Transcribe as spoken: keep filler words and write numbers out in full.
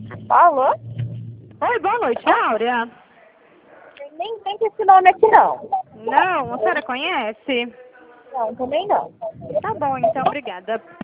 Alô? Oi, boa noite, Áurea. Nem tem esse nome aqui, não. Não, a senhora conhece? Não, também não. Tá bom, então, obrigada.